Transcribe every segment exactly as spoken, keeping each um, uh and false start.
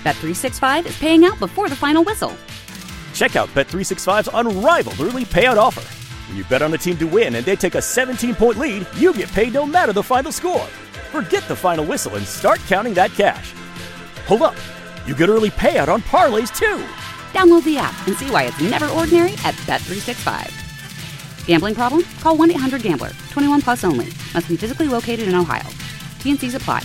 Bet three sixty-five is paying out before the final whistle. Check out Bet three sixty-five's unrivaled early payout offer. When you bet on a team to win and they take a seventeen-point lead, you get paid no matter the final score. Forget the final whistle and start counting that cash. Hold up. You get early payout on parlays, too. Download the app and see why it's never ordinary at Bet three sixty-five. Gambling problem? Call one eight hundred gambler. twenty-one plus only. Must be physically located in Ohio. T N Cs apply.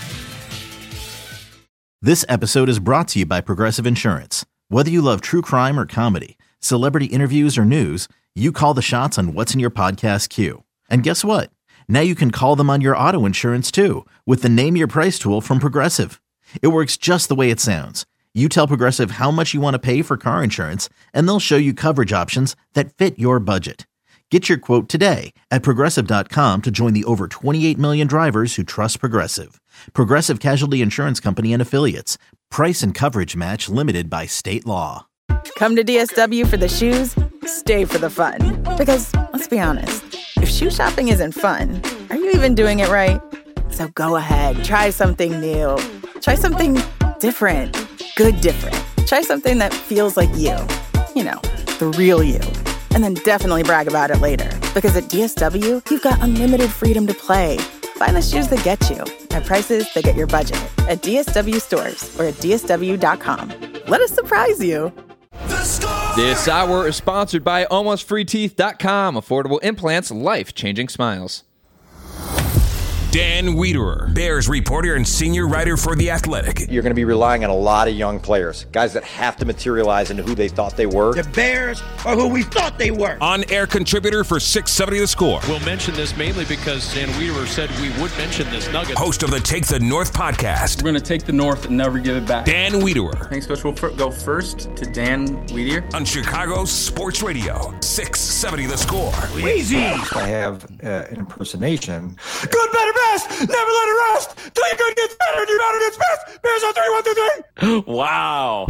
This episode is brought to you by Progressive Insurance. Whether you love true crime or comedy, celebrity interviews or news, you call the shots on what's in your podcast queue. And guess what? Now you can call them on your auto insurance too with the Name Your Price tool from Progressive. It works just the way it sounds. You tell Progressive how much you want to pay for car insurance, and they'll show you coverage options that fit your budget. Get your quote today at Progressive dot com to join the over twenty-eight million drivers who trust Progressive. Progressive Casualty Insurance Company and Affiliates. Price and coverage match limited by state law. Come to D S W for the shoes, stay for the fun. Because, let's be honest, if shoe shopping isn't fun, are you even doing it right? So go ahead, try something new. Try something different. Good different. Try something that feels like you. You know, the real you. And then definitely brag about it later. Because at D S W, you've got unlimited freedom to play. Find the shoes that get you at prices that get your budget at D S W stores or at D S W dot com. Let us surprise you. This hour is sponsored by almost free teeth dot com. Affordable implants, life-changing smiles. Dan Wiederer, Bears reporter and senior writer for The Athletic. You're going to be relying on a lot of young players, guys that have to materialize into who they thought they were. The Bears are who we thought they were. On-air contributor for six seventy The Score. We'll mention this mainly because Dan Wiederer said we would mention this nugget. Host of the Take the North podcast. We're going to take the North and never give it back. Dan Wiederer. Thanks, Coach. We'll go first to Dan Wiederer. On Chicago Sports Radio, six seventy The Score. Easy. I have uh, an impersonation. Good, better, best. Never let it rest. Till your good gets better and your better gets best. Bears on three, one, two, three. Wow.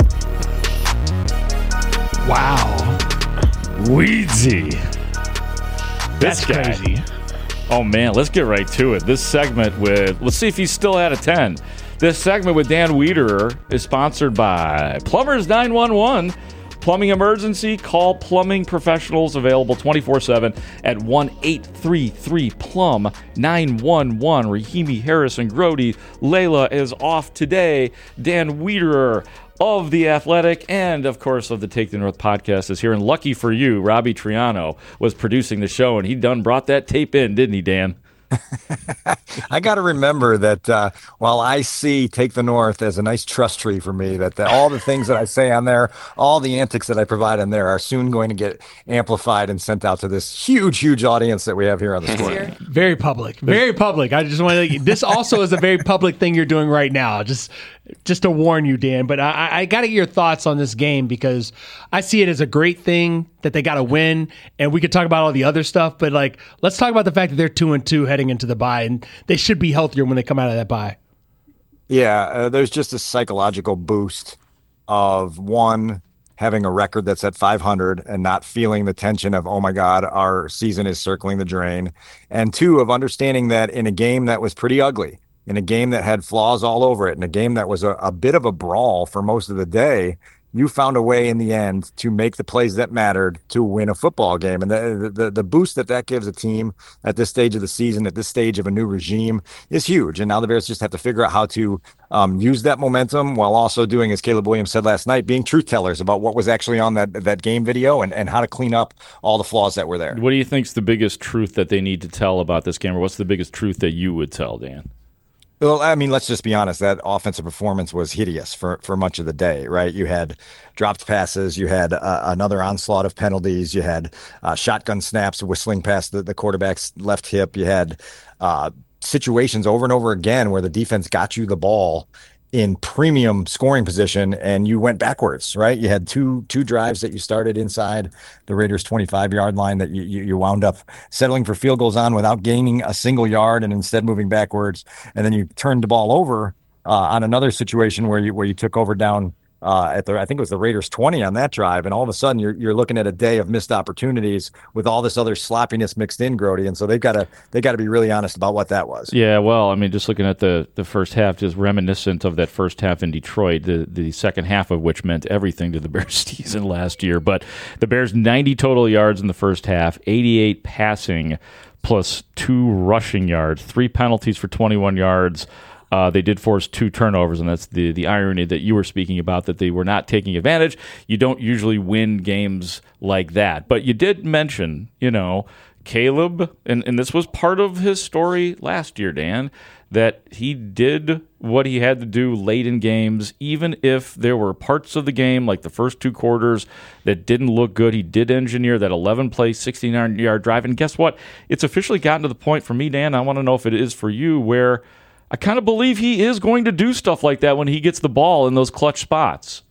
Wow. Weedsy. That's crazy. Oh, man, let's get right to it. This segment with, let's see if he's still at a ten. This segment with Dan Wiederer is sponsored by Plumbers nine one one. Plumbing emergency, call plumbing professionals, available twenty-four seven at one eight three three plum nine one one. Rahimi, Harrison, Grody, Layla is off today. Dan Wiederer of The Athletic and, of course, of the Take the North podcast is here. And lucky for you, Robbie Triano was producing the show, and he done brought that tape in, didn't he, Dan? I got to remember that uh, while I see Take the North as a nice trust tree for me, that the, all the things that I say on there, all the antics that I provide on there are soon going to get amplified and sent out to this huge, huge audience that we have here on the Score. Very public. Very public. I just want to, this also is a very public thing you're doing right now. Just just to warn you, Dan, but I, I got to get your thoughts on this game because I see it as a great thing that they got to win, and we could talk about all the other stuff, but like, let's talk about the fact that they're two and two heading into the bye, and they should be healthier when they come out of that bye. Yeah, uh, there's just a psychological boost of one, having a record that's at five hundred and not feeling the tension of, oh my God, our season is circling the drain. And two, of understanding that in a game that was pretty ugly, in a game that had flaws all over it, in a game that was a, a bit of a brawl for most of the day, you found a way in the end to make the plays that mattered to win a football game. And the, the the boost that that gives a team at this stage of the season, at this stage of a new regime, is huge. And now the Bears just have to figure out how to um, use that momentum while also doing, as Caleb Williams said last night, being truth tellers about what was actually on that, that game video and, and how to clean up all the flaws that were there. What do you think is the biggest truth that they need to tell about this game, or what's the biggest truth that you would tell, Dan? Well, I mean, let's just be honest. That offensive performance was hideous for, for much of the day, right? You had dropped passes. You had uh, another onslaught of penalties. You had uh, shotgun snaps whistling past the, the quarterback's left hip. You had uh, situations over and over again where the defense got you the ball in premium scoring position and you went backwards, right? You had two two drives that you started inside the Raiders' twenty-five yard line that you, you, you wound up settling for field goals on without gaining a single yard and instead moving backwards. And then you turned the ball over uh, on another situation where you where you took over down uh, at the, I think it was the Raiders twenty on that drive. And all of a sudden you're, you're looking at a day of missed opportunities with all this other sloppiness mixed in, Grody. And so they've got to, they got to be really honest about what that was. Yeah. Well, I mean, just looking at the, the first half, just reminiscent of that first half in Detroit, the, the second half of which meant everything to the Bears season last year. But the Bears ninety total yards in the first half, eighty-eight passing plus two rushing yards, three penalties for twenty-one yards. Uh, they did force two turnovers, and that's the, the irony that you were speaking about, that they were not taking advantage. You don't usually win games like that. But you did mention, you know, Caleb, and, and this was part of his story last year, Dan, that he did what he had to do late in games, even if there were parts of the game, like the first two quarters, that didn't look good. He did engineer that eleven-play, sixty-nine-yard drive. And guess what? It's officially gotten to the point for me, Dan, I want to know if it is for you, where I kind of believe he is going to do stuff like that when he gets the ball in those clutch spots.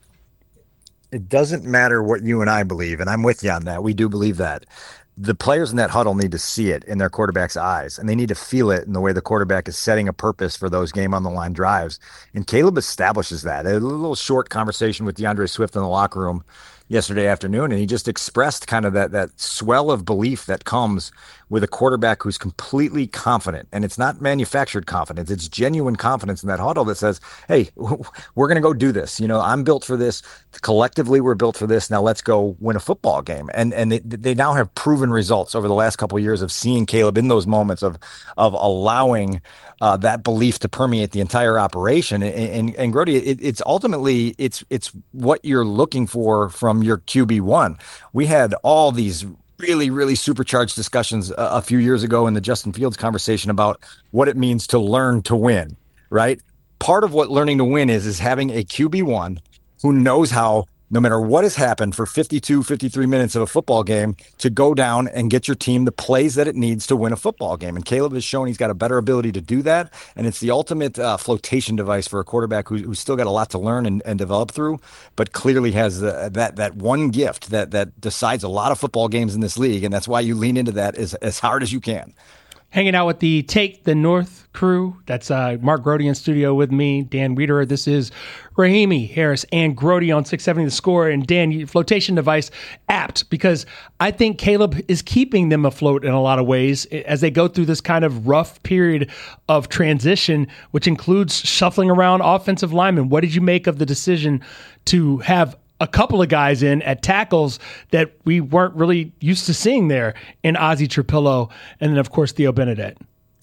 It doesn't matter what you and I believe, and I'm with you on that. We do believe that. The players in that huddle need to see it in their quarterback's eyes, and they need to feel it in the way the quarterback is setting a purpose for those game-on-the-line drives. And Caleb establishes that. A little short conversation with DeAndre Swift in the locker room yesterday afternoon, and he just expressed kind of that that swell of belief that comes with a quarterback who's completely confident. And it's not manufactured confidence. It's genuine confidence in that huddle that says, hey, we're going to go do this. You know, I'm built for this. Collectively, we're built for this. Now let's go win a football game. And and they, they now have proven results over the last couple of years of seeing Caleb in those moments of of allowing uh, that belief to permeate the entire operation. And, and, and Grody, it, it's ultimately, it's it's what you're looking for from your Q B one. We had all these really, really supercharged discussions a, a few years ago in the Justin Fields conversation about what it means to learn to win, right? Part of what learning to win is, is having a Q B one who knows how, no matter what has happened for fifty-two, fifty-three minutes of a football game, to go down and get your team the plays that it needs to win a football game. And Caleb has shown he's got a better ability to do that. And it's the ultimate uh, flotation device for a quarterback who, who's still got a lot to learn and, and develop through, but clearly has uh, that that one gift that that decides a lot of football games in this league. And that's why you lean into that as, as hard as you can. Hanging out with the Take the North crew. That's uh, Mark Grody in studio with me, Dan Wiederer. This is Rahimi Harris and Grody on six seventy The Score. And Dan, flotation device, apt, because I think Caleb is keeping them afloat in a lot of ways as they go through this kind of rough period of transition, which includes shuffling around offensive linemen. What did you make of the decision to have a couple of guys in at tackles that we weren't really used to seeing there in Ozzie Trapillo and then, of course, Theo Benedette?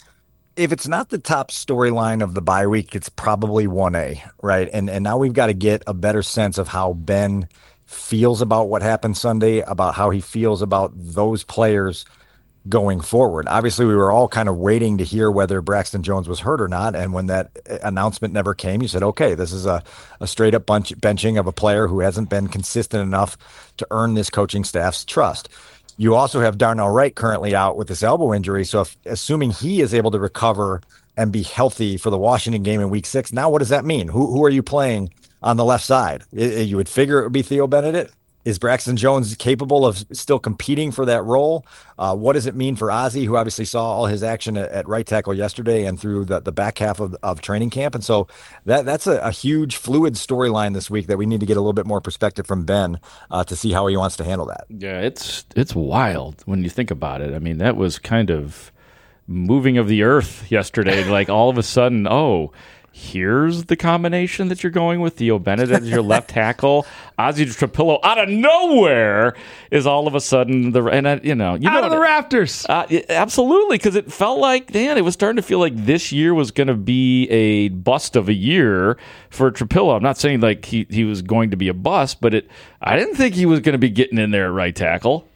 If it's not the top storyline of the bye week, it's probably one A, right? And and now we've got to get a better sense of how Ben feels about what happened Sunday, about how he feels about those players going forward. Obviously, we were all kind of waiting to hear whether Braxton Jones was hurt or not. And when that announcement never came, you said, okay, this is a, a straight up bunch, benching of a player who hasn't been consistent enough to earn this coaching staff's trust. You also have Darnell Wright currently out with this elbow injury. So if, assuming he is able to recover and be healthy for the Washington game in week six, now what does that mean? Who, who are you playing on the left side? It, you would figure it would be Theo Benedict. Is Braxton Jones capable of still competing for that role? Uh, what does it mean for Ozzie, who obviously saw all his action at, at right tackle yesterday and through the, the back half of, of training camp? And so that that's a, a huge fluid storyline this week that we need to get a little bit more perspective from Ben uh, to see how he wants to handle that. Yeah, it's it's wild when you think about it. I mean, that was kind of moving of the earth yesterday. Like all of a sudden, oh, here's the combination that you're going with. Theo Benedict as your left tackle. Ozzie Trapillo out of nowhere is all of a sudden the and I, you know you out know of the rafters. Uh, absolutely, because it felt like Dan. It was starting to feel like this year was going to be a bust of a year for Trapillo. I'm not saying like he he was going to be a bust, but it I didn't think he was going to be getting in there at right tackle.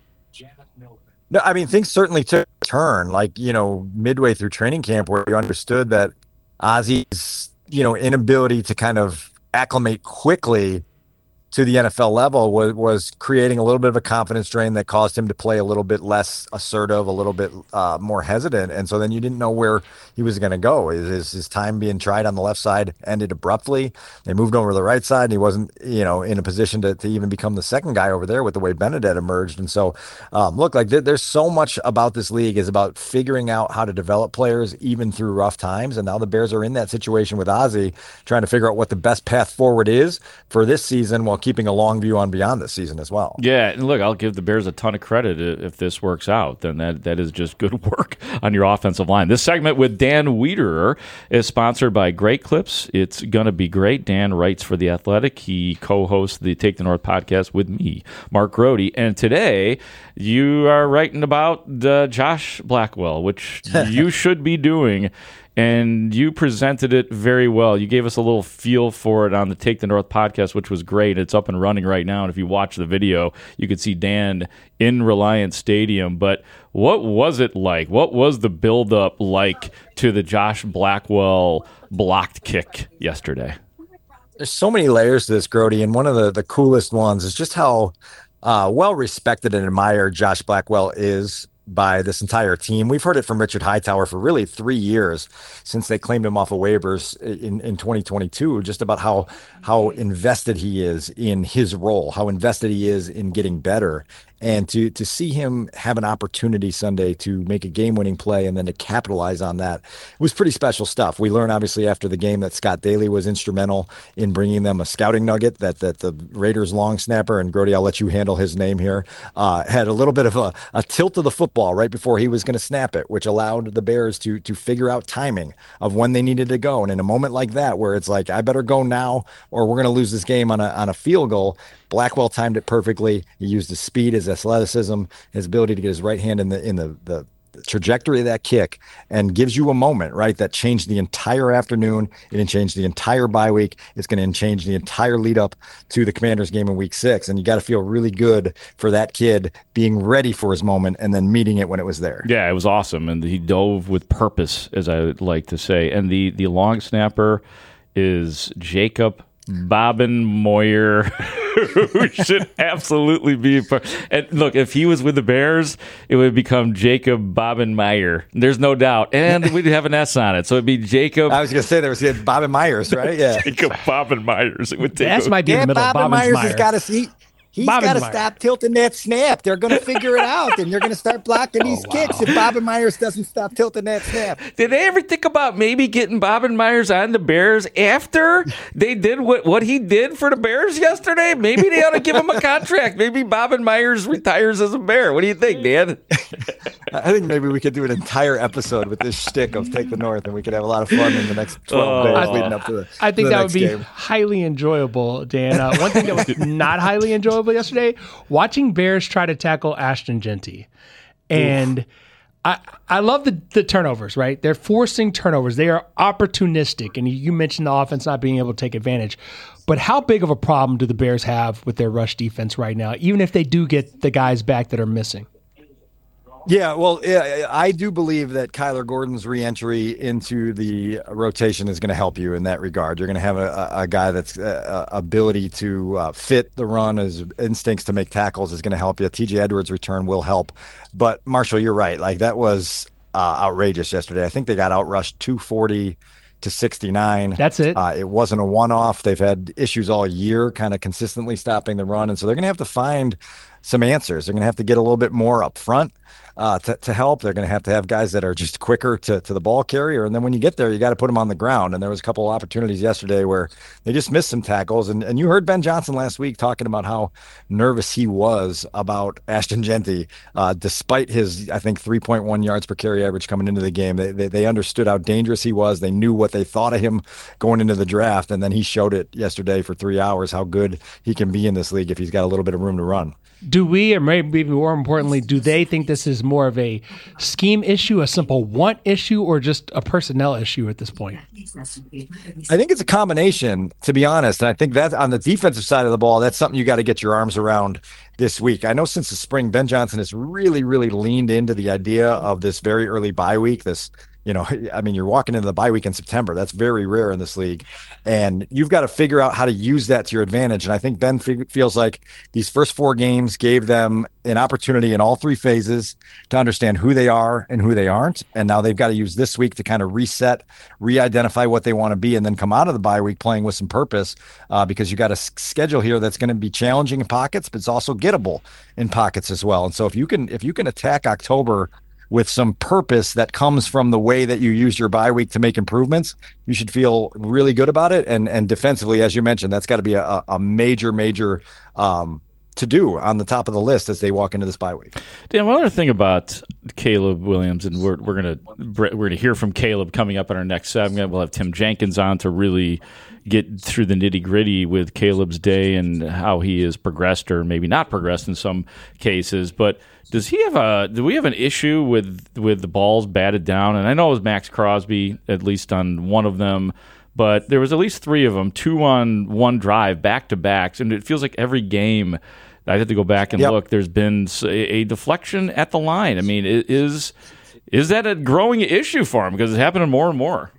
No, I mean things certainly took a turn. Like you know midway through training camp, where you understood that Ozzie's you know inability to kind of acclimate quickly to the N F L level was, was creating a little bit of a confidence drain that caused him to play a little bit less assertive, a little bit uh, more hesitant. And so then you didn't know where he was going to go. His, his, his time being tried on the left side ended abruptly. They moved over to the right side, and he wasn't, you know, in a position to, to even become the second guy over there with the way Benedette emerged. And so, um, look, like th- there's so much about this league is about figuring out how to develop players even through rough times. And now the Bears are in that situation with Ozzie, trying to figure out what the best path forward is for this season while keeping a long view on beyond this season as well. Yeah, and look, I'll give the Bears a ton of credit if this works out. Then that that is just good work on your offensive line. This segment with Dan Wiederer is sponsored by Great Clips. It's going to be great. Dan writes for The Athletic. He co-hosts the Take the North podcast with me, Mark Grody. And today you are writing about uh, Josh Blackwell, which you should be doing. And you presented it very well. You gave us a little feel for it on the Take the North podcast, which was great. It's up and running right now. And if you watch the video, you could see Dan in Reliance Stadium. But what was it like? What was the buildup like to the Josh Blackwell blocked kick yesterday? There's so many layers to this, Grody. And one of the, the coolest ones is just how uh, well respected and admired Josh Blackwell is by this entire team. We've heard it from Richard Hightower for really three years since they claimed him off of waivers in, in twenty twenty-two, just about how how invested he is in his role, how invested he is in getting better. And to to see him have an opportunity Sunday to make a game-winning play and then to capitalize on that was pretty special stuff. We learned, obviously, after the game that Scott Daly was instrumental in bringing them a scouting nugget, that that the Raiders long snapper, and Grody, I'll let you handle his name here, uh, had a little bit of a, a tilt of the football right before he was going to snap it, which allowed the Bears to to figure out timing of when they needed to go. And in a moment like that, where it's like, I better go now or we're going to lose this game on a on a field goal, Blackwell timed it perfectly. He used his speed, his athleticism, his ability to get his right hand in the in the, the trajectory of that kick, and gives you a moment, right, that changed the entire afternoon. It didn't change the entire bye week. It's going to change the entire lead up to the Commanders game in week six. And you got to feel really good for that kid being ready for his moment and then meeting it when it was there. Yeah, it was awesome. And he dove with purpose, as I would like to say. And the, the long snapper is Jacob Bobbin Moyer, who should absolutely be a part. And look, if he was with the Bears, it would become Jacob Bobbin Meyer. There's no doubt. And we'd have an S on it. So it'd be Jacob. I was going to say there was Bobbin Myers, right? Yeah. Jacob Bobbin Myers. It would take the S might be yeah, in the middle. Bobbin Myers has got to see. He's got to Meyer. stop tilting that snap. They're going to figure it out, and you're going to start blocking these oh, wow. kicks if Bobbin Myers doesn't stop tilting that snap. Did they ever think about maybe getting Bobbin Myers on the Bears after they did what, what he did for the Bears yesterday? Maybe they ought to give him a contract. Maybe Bobbin Myers retires as a Bear. What do you think, Dan? I think maybe we could do an entire episode with this shtick of Take the North, and we could have a lot of fun in the next twelve oh, days I, leading up to the I think the that would be game. highly enjoyable, Dan. Uh, one thing that was not highly enjoyable yesterday, watching Bears try to tackle Ashton Jeanty. And I I love the, the turnovers, right? They're forcing turnovers. They are opportunistic. And you mentioned the offense not being able to take advantage. But how big of a problem do the Bears have with their rush defense right now, even if they do get the guys back that are missing? Yeah, well, I do believe that Kyler Gordon's reentry into the rotation is going to help you in that regard. You're going to have a, a guy that's uh, ability to uh, fit the run, his instincts to make tackles is going to help you. T J Edwards' return will help. But, Marshall, you're right. Like, that was uh, outrageous yesterday. I think they got outrushed two forty to sixty-nine. That's it. Uh, it wasn't a one-off. They've had issues all year kind of consistently stopping the run, and so they're going to have to find some answers. They're going to have to get a little bit more up front uh, to, to help. They're going to have to have guys that are just quicker to, to the ball carrier. And then when you get there, you got to put them on the ground. And there was a couple of opportunities yesterday where they just missed some tackles. And, and you heard Ben Johnson last week talking about how nervous he was about Ashton Jeanty, uh, despite his, I think, three point one yards per carry average coming into the game. They, they, they understood how dangerous he was. They knew what they thought of him going into the draft. And then he showed it yesterday for three hours, how good he can be in this league if he's got a little bit of room to run. Do we, or maybe more importantly, do they think this is more of a scheme issue, a simple want issue, or just a personnel issue at this point? I think it's a combination, to be honest. And I think that on the defensive side of the ball, that's something you got to get your arms around this week. I know since the spring, Ben Johnson has really, really leaned into the idea of this very early bye week, this You know, I mean, you're walking into the bye week in September. That's very rare in this league. And you've got to figure out how to use that to your advantage. And I think Ben f- feels like these first four games gave them an opportunity in all three phases to understand who they are and who they aren't. And now they've got to use this week to kind of reset, re-identify what they want to be, and then come out of the bye week playing with some purpose uh, because you got a s- schedule here that's going to be challenging in pockets, but it's also gettable in pockets as well. And so if you can, if you can attack October with some purpose that comes from the way that you use your bye week to make improvements, you should feel really good about it. And and defensively, as you mentioned, that's got to be a, a major, major um, to do on the top of the list as they walk into this bye week. Dan, one other thing about Caleb Williams, and we're we're gonna we're gonna hear from Caleb coming up in our next segment. We'll have Tim Jenkins on to really get through the nitty gritty with Caleb's day and how he has progressed or maybe not progressed in some cases, but. Does he have a? Do we have an issue with with the balls batted down? And I know it was Max Crosby at least on one of them, but there was at least three of them, two on one drive, back to backs, and it feels like every game. I had to go back and yep. look. There's been a, a deflection at the line. I mean, is is that a growing issue for him because it's happening more and more?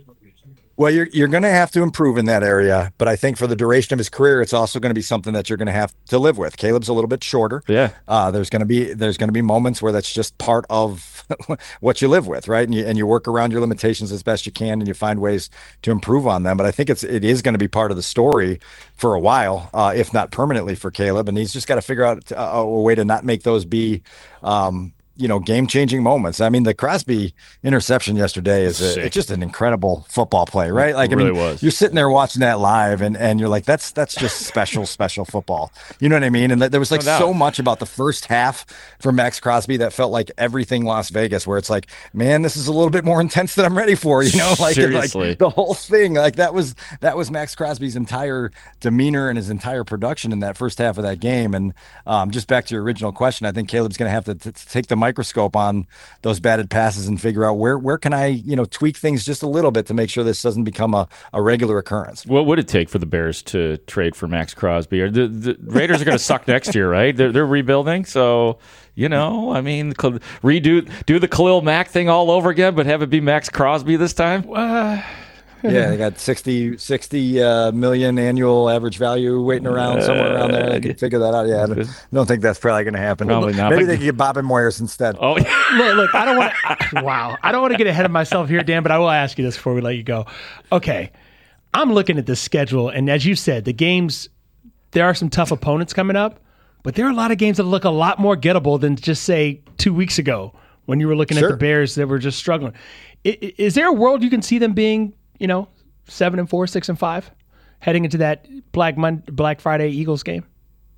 Well, you're you're going to have to improve in that area, but I think for the duration of his career, it's also going to be something that you're going to have to live with. Caleb's a little bit shorter. Yeah, uh, there's going to be there's going to be moments where that's just part of what you live with, right? And you and you work around your limitations as best you can, and you find ways to improve on them. But I think it's it is going to be part of the story for a while, uh, if not permanently, for Caleb. And he's just got to figure out a, a way to not make those be. Um, you know, game-changing moments. I mean, the Crosby interception yesterday is a, it's just an incredible football play, right? Like, it really I mean, was. You're sitting there watching that live, and, and you're like, that's that's just special, special football. You know what I mean? And there was like no so much about the first half for Max Crosby that felt like everything Las Vegas, where it's like, man, this is a little bit more intense than I'm ready for. You know, like, Seriously. like the whole thing, like that was that was Max Crosby's entire demeanor and his entire production in that first half of that game. And um, just back to your original question, I think Caleb's going to have to t- take the microscope on those batted passes and figure out where where can I, you know, tweak things just a little bit to make sure this doesn't become a, a regular occurrence. What would it take for the Bears to trade for Max Crosby? Or the, the Raiders are going to suck next year, right? They're, they're rebuilding, so you know, I mean, redo do the Khalil Mack thing all over again, but have it be Max Crosby this time. Uh, yeah, they got sixty, sixty uh, million annual average value waiting around somewhere around there. They can figure that out. Yeah, I don't, don't think that's probably going to happen. Probably not. Maybe they can get Bob and Moyers instead. Oh, look, look, I don't want to. Wow, I don't want to get ahead of myself here, Dan, but I will ask you this before we let you go. Okay, I'm looking at the schedule, and as you said, the games. There are some tough opponents coming up, but there are a lot of games that look a lot more gettable than just say two weeks ago when you were looking sure. at the Bears that were just struggling. Is, is there a world you can see them being? You know, seven and four, six and five, heading into that Black Monday, Black Friday Eagles game.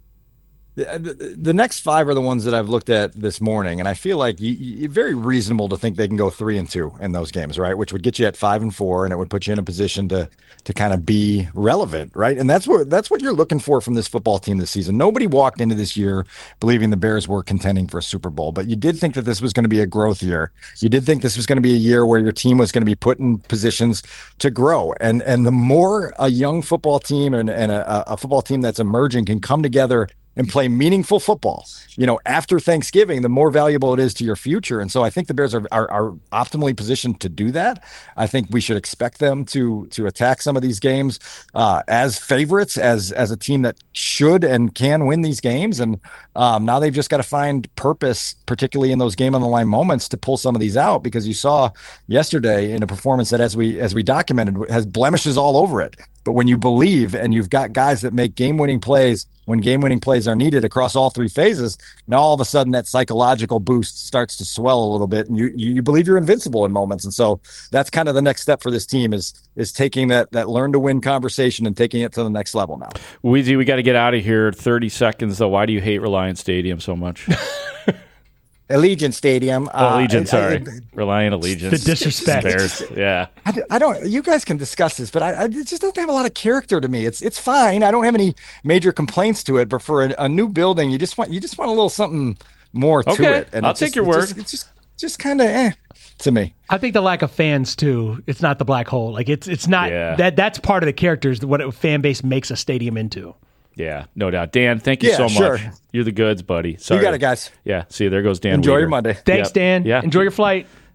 The, the next five are the ones that I've looked at this morning, and I feel like you, you, very reasonable to think they can go three and two in those games, right? Which would get you at five and four, and it would put you in a position to to kind of be relevant, right? And that's what that's what you're looking for from this football team this season. Nobody walked into this year believing the Bears were contending for a Super Bowl, but you did think that this was going to be a growth year. You did think this was going to be a year where your team was going to be put in positions to grow, and and the more a young football team and, and a, a football team that's emerging can come together and play meaningful football, you know, after Thanksgiving, the more valuable it is to your future. And so I think the Bears are, are, are optimally positioned to do that. I think we should expect them to to attack some of these games uh, as favorites, as as a team that should and can win these games. And um, now they've just got to find purpose, particularly in those game on the line moments, to pull some of these out, because you saw yesterday in a performance that, as we as we documented, has blemishes all over it. But when you believe and you've got guys that make game-winning plays when game-winning plays are needed across all three phases, now all of a sudden that psychological boost starts to swell a little bit, and you you believe you're invincible in moments. And so that's kind of the next step for this team is is taking that that learn to win conversation and taking it to the next level now. Weezy, we got to get out of here. thirty seconds though. Why do you hate Reliant Stadium so much? Allegiant Stadium. Oh, Allegiant, uh, sorry. I, I, Reliant Allegiant. The disrespect. Bears. Yeah. I, I don't, you guys can discuss this, but I, I, it just doesn't have a lot of character to me. It's it's fine. I don't have any major complaints to it, but for a, a new building, you just want you just want a little something more to okay. it. And I'll it's take just, your it's word. Just, it's just, just kind of eh to me. I think the lack of fans too. It's not the black hole. Like it's it's not yeah. that that's part of the characters, what a fan base makes a stadium into. Yeah, no doubt. Dan, thank you yeah, so sure. much. You're the goods, buddy. Sorry. You got it, guys. Yeah, see you. There goes Dan Enjoy Weeder. your Monday. Thanks, yep. Dan. Yeah. Enjoy your flight.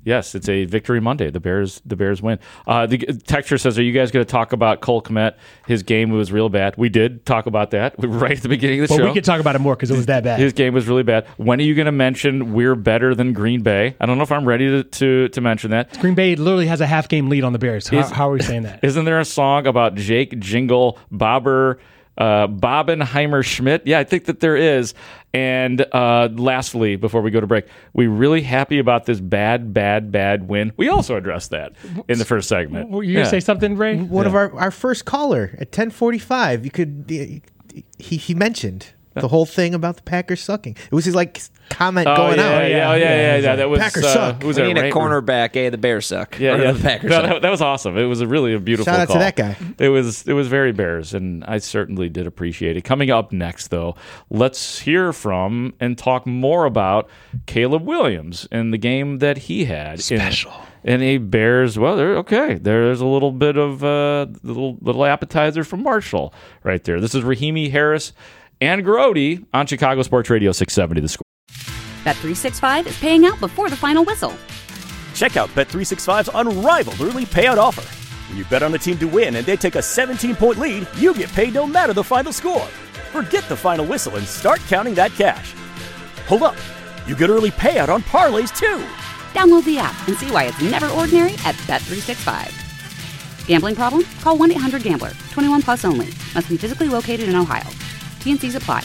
Yes, it's a victory Monday. The Bears, the Bears win. Uh, the texture says, "Are you guys going to talk about Cole Kmet? His game was real bad." We did talk about that right at the beginning of the well, show. We could talk about it more because it was that bad. His game was really bad. When are you going to mention we're better than Green Bay? I don't know if I'm ready to to, to mention that. Green Bay literally has a half game lead on the Bears. How, Is, how are we saying that? Isn't there a song about Jake Jingle Bobber? Uh, Bobenheimer Schmidt. Yeah, I think that there is. And uh, lastly, before we go to break, we really happy about this bad, bad, bad win. We also addressed that in the first segment. Were you yeah. going to say something, Ray? One yeah. of our, our first caller at ten forty-five, you could he he mentioned the whole thing about the Packers sucking. It was his like comment oh, going yeah, out. Yeah, yeah, yeah, yeah, yeah. That was Packers uh, suck. Was we need Ray- a cornerback. Hey, the Bears suck. Yeah, or yeah. the Packers no, suck. That, that was awesome. It was a really a beautiful Shout out call. to that guy. It was it was very Bears, and I certainly did appreciate it. Coming up next, though, let's hear from and talk more about Caleb Williams and the game that he had. Special. In, in a Bears, well, there, okay, there's a little bit of a uh, little little appetizer from Marshall right there. This is Rahimi Harris and Grody on Chicago Sports Radio six seventy The Score. Bet three sixty-five is paying out before the final whistle. Check out Bet three sixty-five's unrivaled early payout offer. When you bet on a team to win and they take a seventeen-point lead, you get paid no matter the final score. Forget the final whistle and start counting that cash. Hold up. You get early payout on parlays, too. Download the app and see why it's never ordinary at Bet three sixty-five. Gambling problem? Call one eight hundred gambler. twenty-one plus only. Must be physically located in Ohio. T N Cs apply.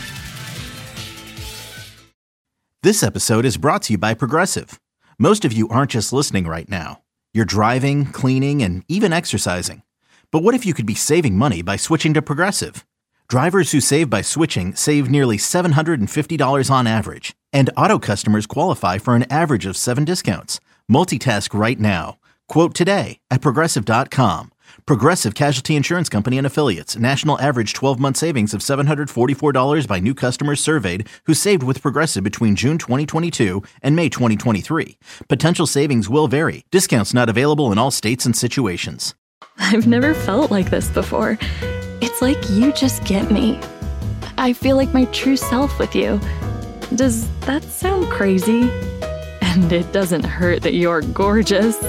This episode is brought to you by Progressive. Most of you aren't just listening right now. You're driving, cleaning, and even exercising. But what if you could be saving money by switching to Progressive? Drivers who save by switching save nearly seven hundred fifty dollars on average. And auto customers qualify for an average of seven discounts. Multitask right now. Quote today at Progressive dot com. Progressive Casualty Insurance Company and Affiliates. National average twelve-month savings of seven hundred forty-four dollars by new customers surveyed who saved with Progressive between June twenty twenty-two and May twenty twenty-three. Potential savings will vary. Discounts not available in all states and situations. I've never felt like this before. It's like you just get me. I feel like my true self with you. Does that sound crazy? And it doesn't hurt that you're gorgeous.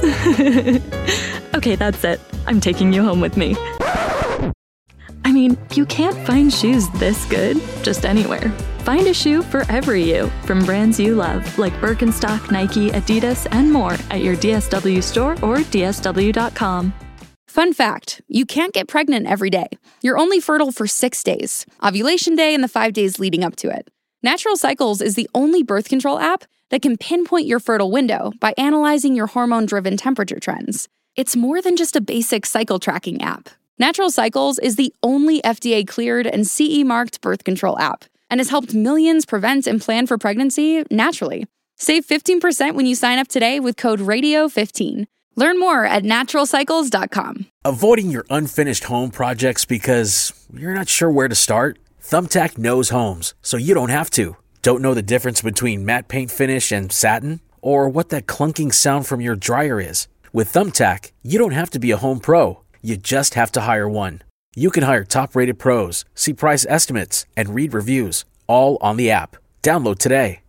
Okay, that's it. I'm taking you home with me. I mean, you can't find shoes this good just anywhere. Find a shoe for every you from brands you love, like Birkenstock, Nike, Adidas, and more at your D S W store or D S W dot com. Fun fact, you can't get pregnant every day. You're only fertile for six days, ovulation day and the five days leading up to it. Natural Cycles is the only birth control app that can pinpoint your fertile window by analyzing your hormone-driven temperature trends. It's more than just a basic cycle tracking app. Natural Cycles is the only F D A-cleared and C E-marked birth control app and has helped millions prevent and plan for pregnancy naturally. Save fifteen percent when you sign up today with code radio fifteen. Learn more at natural cycles dot com. Avoiding your unfinished home projects because you're not sure where to start? Thumbtack knows homes, so you don't have to. Don't know the difference between matte paint finish and satin? Or what that clunking sound from your dryer is? With Thumbtack, you don't have to be a home pro. You just have to hire one. You can hire top-rated pros, see price estimates, and read reviews, all on the app. Download today.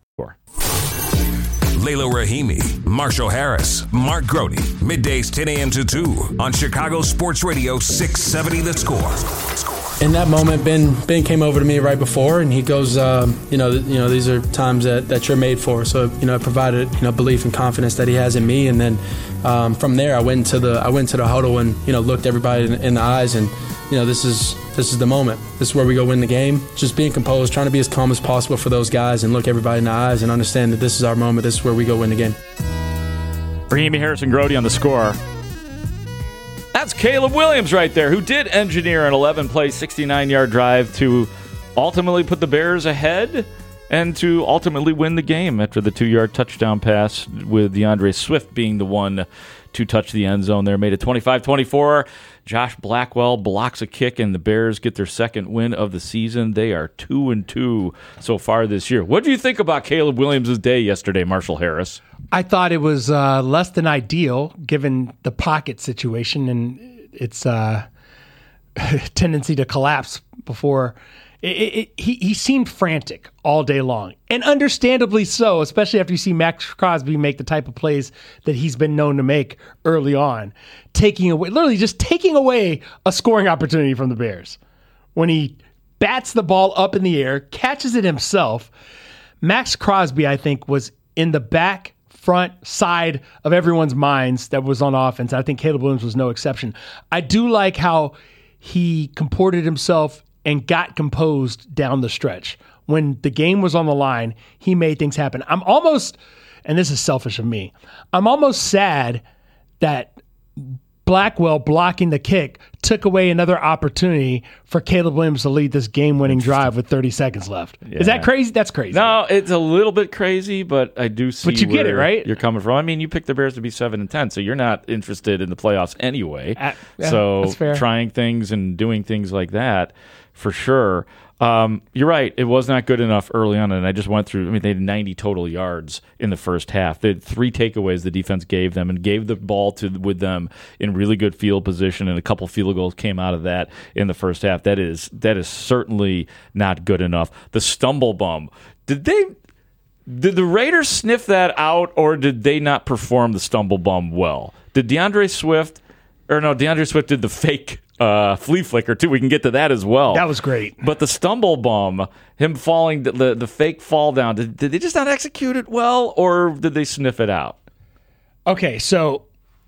Layla Rahimi, Marshall Harris, Mark Grody, middays ten a.m. to two on Chicago Sports Radio six seventy The Score. In that moment, Ben Ben came over to me right before, and he goes, um, you know, you know, these are times that, that you're made for. So, you know, I provided, you know, belief and confidence that he has in me, and then um, from there, I went into the I went to the huddle and you know looked everybody in, in the eyes, and you know, this is this is the moment. This is where we go win the game. Just being composed, trying to be as calm as possible for those guys, and look everybody in the eyes and understand that this is our moment. This is where we go win the game. Rahimi Harris and Grody on The Score. That's Caleb Williams right there, who did engineer an eleven-play, sixty-nine-yard drive to ultimately put the Bears ahead and to ultimately win the game after the two-yard touchdown pass, with DeAndre Swift being the one to touch the end zone there. Made it twenty-five twenty-four. Josh Blackwell blocks a kick, and the Bears get their second win of the season. They are two and two so far this year. What do you think about Caleb Williams' day yesterday, Marshall Harris? I thought it was uh, less than ideal given the pocket situation and its uh, tendency to collapse before It, it, he, he seemed frantic all day long, and understandably so, especially after you see Max Crosby make the type of plays that he's been known to make early on, taking away, literally just taking away a scoring opportunity from the Bears. When he bats the ball up in the air, catches it himself, Max Crosby, I think, was in the back, front, side of everyone's minds that was on offense. I think Caleb Williams was no exception. I do like how he comported himself and got composed down the stretch. When the game was on the line, he made things happen. I'm almost, and this is selfish of me, I'm almost sad that Blackwell blocking the kick took away another opportunity for Caleb Williams to lead this game-winning drive with thirty seconds left. Yeah. Is that crazy? That's crazy. No, it's a little bit crazy, but I do see But you get it, where right? You're coming from. I mean, you picked the Bears to be seven and ten, so you're not interested in the playoffs anyway. Uh, yeah, so that's fair. trying things and doing things like that, for sure. Um, you're right. It was not good enough early on, and I just went through. I mean, they had ninety total yards in the first half. They had three takeaways the defense gave them, and gave the ball to with them in really good field position, and a couple field goals came out of that in the first half. That is that is certainly not good enough. The stumble bum. Did they? Did the Raiders sniff that out, or did they not perform the stumble bum well? Did DeAndre Swift, or no, DeAndre Swift did the fake Uh, flea flicker too. We can get to that as well. That was great. But the stumble bum, him falling, the the, the fake fall down. Did, did they just not execute it well, or did they sniff it out? Okay, so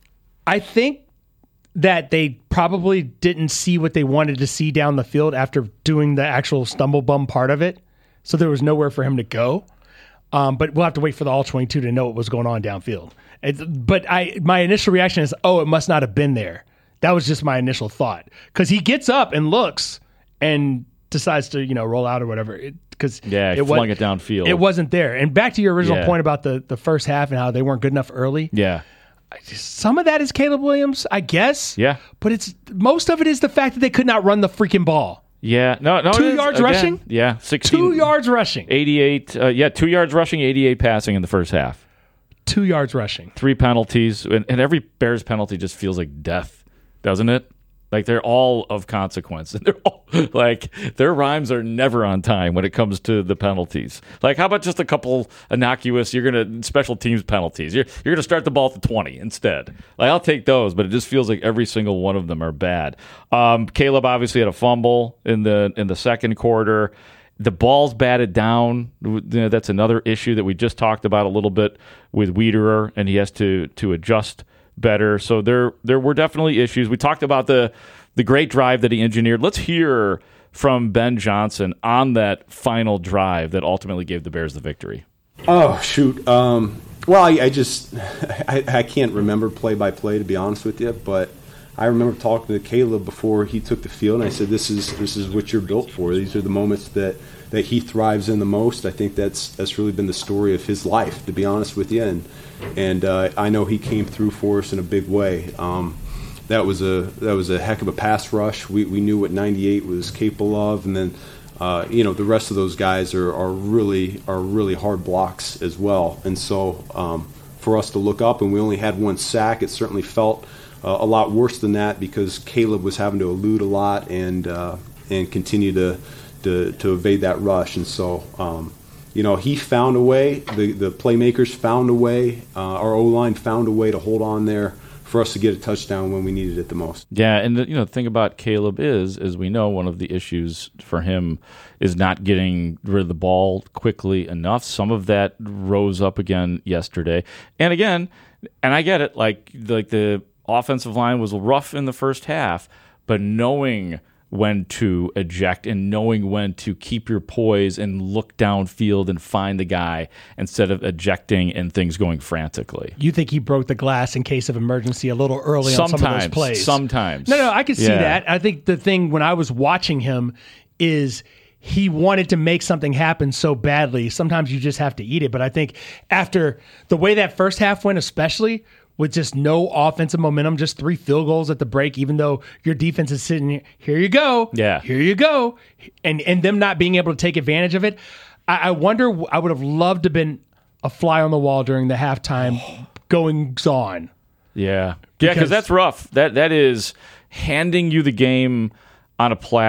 I think that they probably didn't see what they wanted to see down the field after doing the actual stumble bum part of it. So there was nowhere for him to go. Um, but we'll have to wait for the all twenty-two to know what was going on downfield. It, but I, my initial reaction is, oh, it must not have been there. That was just my initial thought, because he gets up and looks and decides to, you know, roll out or whatever. Because yeah, it flung was, it downfield. It wasn't there. And back to your original Yeah. point about the the first half and how they weren't good enough early. Yeah, some of that is Caleb Williams, I guess. Yeah, but it's most of it is the fact that they could not run the freaking ball. Yeah, no, no. Two it is, yards again, rushing? Yeah, sixteen. Two yards rushing. eighty-eight. Uh, yeah, two yards rushing, eighty-eight passing in the first half. Two yards rushing. Three penalties, and, and every Bears penalty just feels like death, doesn't it? Like, they're all of consequence. And they're all, like, their rhymes are never on time when it comes to the penalties. Like, how about just a couple innocuous, you're going to, special teams penalties. You're, you're going to start the ball at the twenty instead. Like, I'll take those, but it just feels like every single one of them are bad. Um, Caleb obviously had a fumble in the in the second quarter. The ball's batted down. You know, that's another issue that we just talked about a little bit with Wiederer, and he has to to adjust better. So there there were definitely issues. We talked about the the great drive that he engineered. Let's hear from Ben Johnson on that final drive that ultimately gave the Bears the victory. Oh, shoot. Um, well, I, I just I, I can't remember play by play, to be honest with you, but I remember talking to Caleb before he took the field, and I said, this is this is what you're built for. These are the moments that, that he thrives in the most. I think that's that's really been the story of his life, to be honest with you, and and uh, I know he came through for us in a big way. Um, that was a that was a heck of a pass rush. We we knew what ninety-eight was capable of, and then uh, you know the rest of those guys are, are really are really hard blocks as well. And so um, for us to look up, and we only had one sack, it certainly felt uh, a lot worse than that because Caleb was having to elude a lot and uh, and continue to, to to evade that rush. And so. Um, You know, he found a way, the, the playmakers found a way, uh, our O-line found a way to hold on there for us to get a touchdown when we needed it the most. Yeah, and the, you know, the thing about Caleb is, as we know, one of the issues for him is not getting rid of the ball quickly enough. Some of that rose up again yesterday. And again, and I get it, like like the offensive line was rough in the first half, but knowing when to eject and knowing when to keep your poise and look downfield and find the guy instead of ejecting and things going frantically. You think he broke the glass in case of emergency a little early sometimes, on some of those plays? Sometimes. No, no, I can see yeah. that. I think the thing when I was watching him is he wanted to make something happen so badly. Sometimes you just have to eat it. But I think after the way that first half went, especially with just no offensive momentum, just three field goals at the break, even though your defense is sitting here, here you go, yeah, here you go, and and them not being able to take advantage of it. I, I wonder, I would have loved to have been a fly on the wall during the halftime goings on. Yeah, yeah, because that's rough. That that is handing you the game on a platter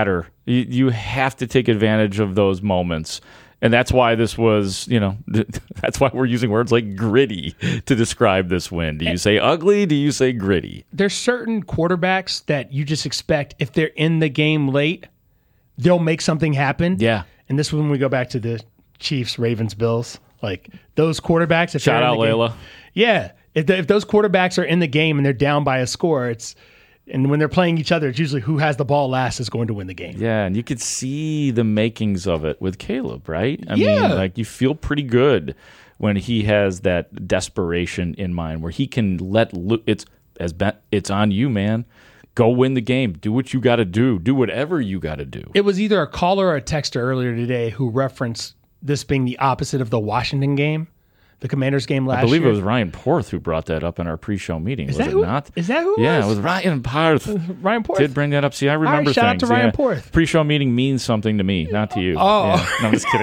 You, you have to take advantage of those moments. And that's why this was, you know, that's why we're using words like gritty to describe this win. Do you say ugly? Do you say gritty? There's certain quarterbacks that you just expect if they're in the game late, they'll make something happen. Yeah. And this is when we go back to the Chiefs, Ravens, Bills. Like those quarterbacks. If Shout out game, Layla. Yeah. If, the, if those quarterbacks are in the game and they're down by a score, it's and when they're playing each other, it's usually who has the ball last is going to win the game. Yeah, and you could see the makings of it with Caleb, right? I yeah. mean, like you feel pretty good when he has that desperation in mind, where he can let lo- it's as ben- it's on you, man. Go win the game. Do what you got to do. Do whatever you got to do. It was either a caller or a texter earlier today who referenced this being the opposite of the Washington game. The Commanders game last year. I believe year. it was Ryan Porth who brought that up in our pre-show meeting. Is was that it who, not? Is that who it yeah, was? it was Ryan Porth. Ryan Porth? Did bring that up. See, I remember All right, shout things. out to Ryan yeah. Porth. Pre-show meeting means something to me, not to you. Oh. Yeah. No, I'm just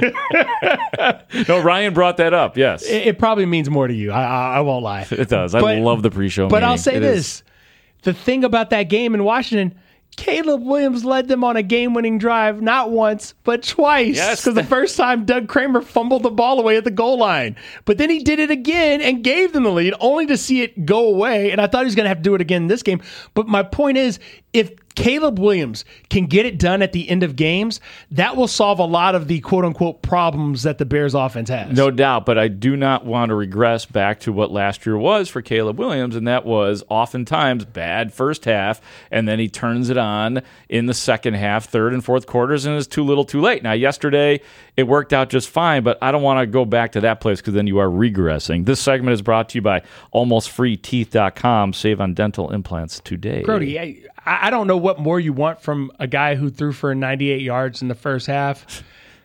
kidding. No, Ryan brought that up, yes. It, it probably means more to you. I, I, I won't lie. It does. I but, love the pre-show but meeting. But I'll say it this. Is. The thing about that game in Washington, Caleb Williams led them on a game-winning drive not once, but twice. Yes. Because the first time Doug Kramer fumbled the ball away at the goal line. But then he did it again and gave them the lead, only to see it go away. And I thought he was going to have to do it again in this game. But my point is, if Caleb Williams can get it done at the end of games, that will solve a lot of the quote-unquote problems that the Bears offense has. No doubt, but I do not want to regress back to what last year was for Caleb Williams, and that was oftentimes bad first half, and then he turns it on in the second half, third and fourth quarters, and it's too little too late. Now, yesterday, it worked out just fine, but I don't want to go back to that place because then you are regressing. This segment is brought to you by almost free teeth dot com. Save on dental implants today. Brody, I, I don't know what more you want from a guy who threw for ninety-eight yards in the first half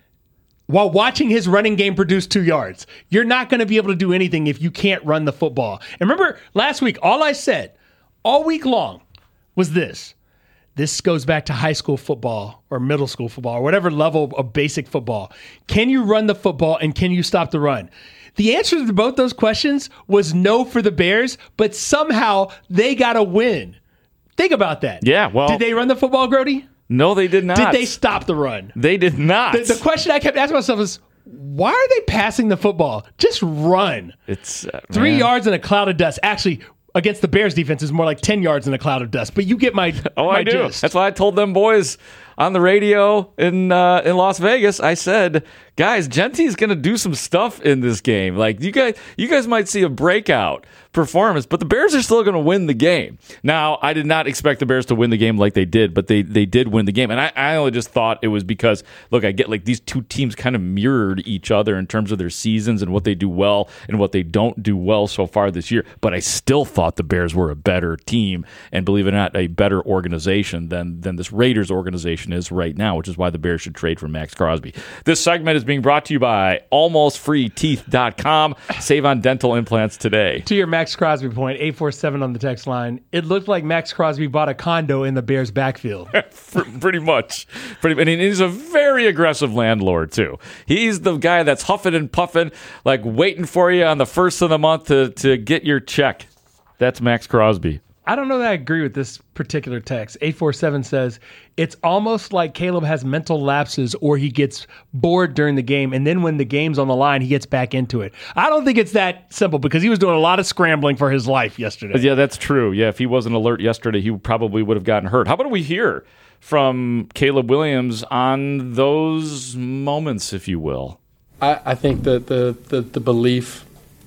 while watching his running game produce two yards. You're not going to be able to do anything if you can't run the football. And remember, last week, all I said all week long was this. This goes back to high school football or middle school football or whatever level of basic football. Can you run the football and can you stop the run? The answer to both those questions was no for the Bears, but somehow they got a win. Think about that. Yeah, well. Did they run the football, Grody? No, they did not. Did they stop the run? They did not. The, the question I kept asking myself is, why are they passing the football? Just run. It's uh, Three man. yards in a cloud of dust. Actually, against the Bears defense is more like ten yards in a cloud of dust. But you get my oh, my I do. gist. That's why I told them boys on the radio in uh, in Las Vegas. I said, guys, Gentie's going to do some stuff in this game. Like you guys, you guys might see a breakout performance, but the Bears are still going to win the game. Now, I did not expect the Bears to win the game like they did, but they they did win the game. And I, I only just thought it was because, look, I get like these two teams kind of mirrored each other in terms of their seasons and what they do well and what they don't do well so far this year. But I still thought the Bears were a better team and, believe it or not, a better organization than than this Raiders organization is right now, which is why the Bears should trade for Max Crosby. This segment is being brought to you by almost free teeth dot com. Save on dental implants today. To your Max Crosby point, eight four seven on the text line, it looked like Max Crosby bought a condo in the Bears' backfield. Pretty much. Pretty, and he's a very aggressive landlord, too. He's the guy that's huffing and puffing, like waiting for you on the first of the month to, to get your check. That's Max Crosby. I don't know that I agree with this particular text. eight four seven says, it's almost like Caleb has mental lapses or he gets bored during the game, and then when the game's on the line, he gets back into it. I don't think it's that simple because he was doing a lot of scrambling for his life yesterday. Yeah, that's true. Yeah, if he wasn't alert yesterday, he probably would have gotten hurt. How about we hear from Caleb Williams on those moments, if you will? I, I think the, the, the, the belief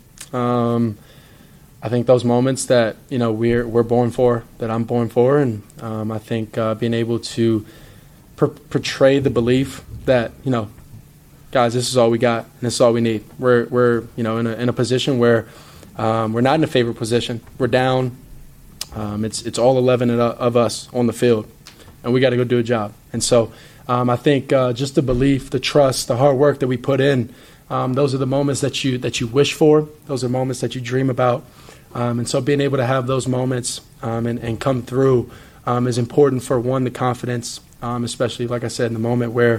um, – I think those moments that you know we're we're born for, that I'm born for, and um, I think uh, being able to per- portray the belief that you know, guys, this is all we got, and this is all we need. We're we're you know in a in a position where um, we're not in a favorite position. We're down. Um, it's it's all eleven of us on the field, and we got to go do a job. And so um, I think uh, just the belief, the trust, the hard work that we put in. Um, those are the moments that you that you wish for. Those are moments that you dream about. Um, and so being able to have those moments um, and, and come through um, is important for, one, the confidence, um, especially, like I said, in the moment where,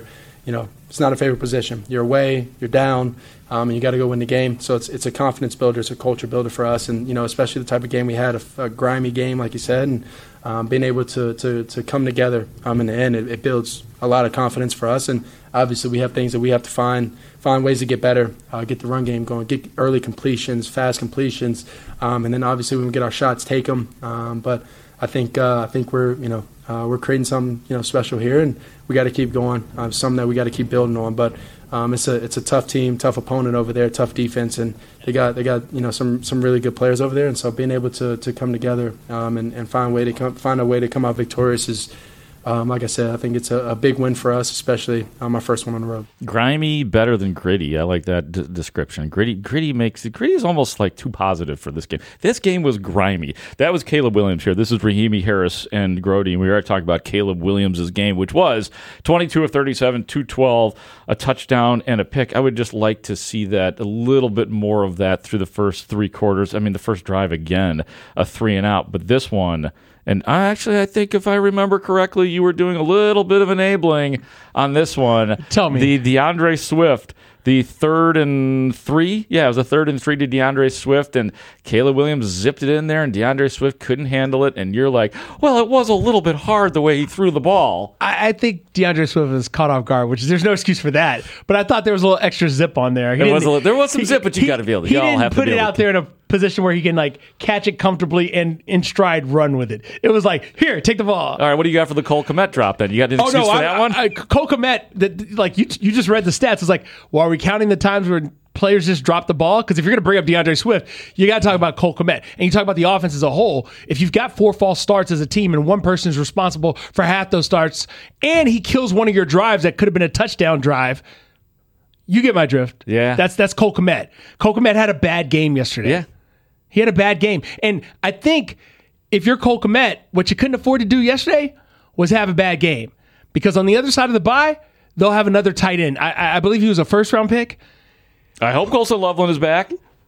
you know, it's not a favorite position. You're away, you're down, um, and you got to go win the game. So it's it's a confidence builder, it's a culture builder for us, and you know, especially the type of game we had, a, a grimy game, like you said, and um, being able to to to come together um, in the end, it, it builds a lot of confidence for us. And obviously, we have things that we have to find find ways to get better, uh, get the run game going, get early completions, fast completions, um, and then obviously when we get our shots, take them. Um, but I think uh, I think we're you know uh, we're creating something you know special here, and we got to keep going. Um, something that we got to keep building on. But um, it's a it's a tough team, tough opponent over there, tough defense, and they got they got you know some some really good players over there. And so being able to to come together um, and, and find a way to come find a way to come out victorious is. Um, like I said, I think it's a, a big win for us, especially on our first one on the road. Grimy better than gritty. I like that d- description. Gritty, gritty makes gritty is almost like too positive for this game. This game was grimy. That was Caleb Williams here. This is Rahimi Harris and Grody, and we are talking about Caleb Williams' game, which was twenty-two of thirty-seven, two twelve, a touchdown and a pick. I would just like to see that a little bit more of that through the first three quarters. I mean, the first drive again, a three and out, but this one. And I actually, I think if I remember correctly, you were doing a little bit of enabling on this one. Tell me. The DeAndre Swift, the third and three. Yeah, it was a third and three to DeAndre Swift, and Caleb Williams zipped it in there, and DeAndre Swift couldn't handle it. And you're like, well, it was a little bit hard the way he threw the ball. I, I think DeAndre Swift was caught off guard, which is, there's no excuse for that. But I thought there was a little extra zip on there. He There was, a, there was some he, zip, but you got to be able to. He You all didn't have to put be it able out to. there in a position where he can like catch it comfortably and in stride run with it. It was like, here, take the ball. All right, what do you got for the Cole Kmet drop then? You got an Oh excuse no, for I, that one? I, I, Cole Kmet, that like you, you just read the stats. It's like, well, are we counting the times where players just drop the ball? Because if you're going to bring up DeAndre Swift, you got to talk about Cole Kmet, and you talk about the offense as a whole. If you've got four false starts as a team, and one person is responsible for half those starts, and he kills one of your drives that could have been a touchdown drive. You get my drift. Yeah. That's that's Cole Kmet. Cole Kmet had a bad game yesterday. Yeah. He had a bad game. And I think if you're Cole Kmet, what you couldn't afford to do yesterday was have a bad game. Because on the other side of the bye, they'll have another tight end. I, I believe he was a first-round pick. I hope Colson Loveland is back.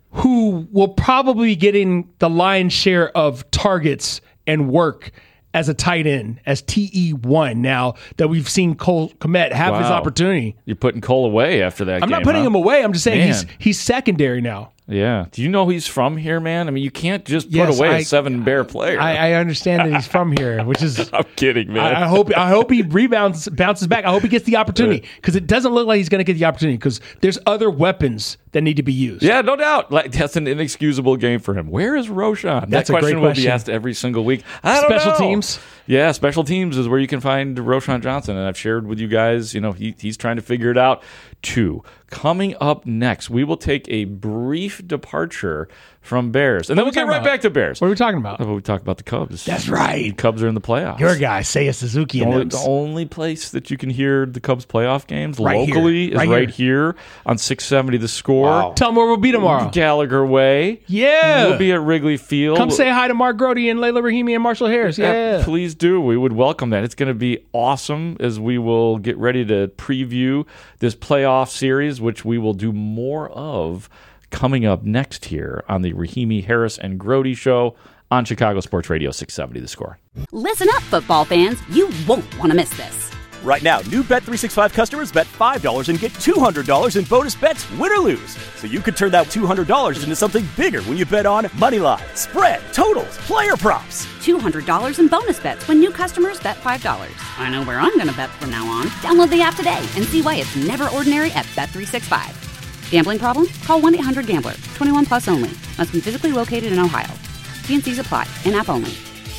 Who will probably be getting the lion's share of targets and work as a tight end, as T E one, now that we've seen Cole Kmet have Wow. his opportunity. You're putting Cole away after that I'm game, not putting huh? him away. I'm just saying Man. he's he's secondary now. Yeah. Do you know he's from here, man? I mean, you can't just put Yes, away I- a seven bear player. I, I understand that he's from here, which is I'm kidding, man. I, I hope I hope he rebounds, bounces back. I hope he gets the opportunity because it doesn't look like he's going to get the opportunity because there's other weapons that need to be used. Yeah, no doubt. Like that's an inexcusable game for him. Where is Roshan? That's that a great question will be question. asked every single week. I don't Special know. teams? Yeah, special teams is where you can find Roshan Johnson, and I've shared with you guys. You know, he, he's trying to figure it out too. Coming up next, we will take a brief departure from Bears, and What then are we'll we get talking right about? back to Bears. What are we talking about? How about we talk about the Cubs? That's right. The Cubs are in the playoffs. Your guy, Seiya Suzuki, The and only, them. the only place that you can hear the Cubs playoff games Right here. locally is Right right here. on six seventy The Score. Tell him where we'll be tomorrow. Gallagher Way. Yeah. We'll be at Wrigley Field. Come say hi to Mark Grody and Layla Rahimi and Marshall Harris. Yeah. Please do. We would welcome that. It's going to be awesome as we will get ready to preview this playoff series, which we will do more of coming up next here on the Rahimi Harris and Grody Show on Chicago Sports Radio six seventy The Score. Listen up, football fans. You won't want to miss this. Right now, new Bet three sixty-five customers bet five dollars and get two hundred dollars in bonus bets, win or lose. So you could turn that two hundred dollars into something bigger when you bet on money line, spread, totals, player props. two hundred dollars in bonus bets when new customers bet five dollars. I know where I'm going to bet from now on. Download the app today and see why it's never ordinary at Bet three sixty-five. Gambling problem? Call one eight hundred gambler. twenty-one plus only. Must be physically located in Ohio. T N Cs apply. In-app only.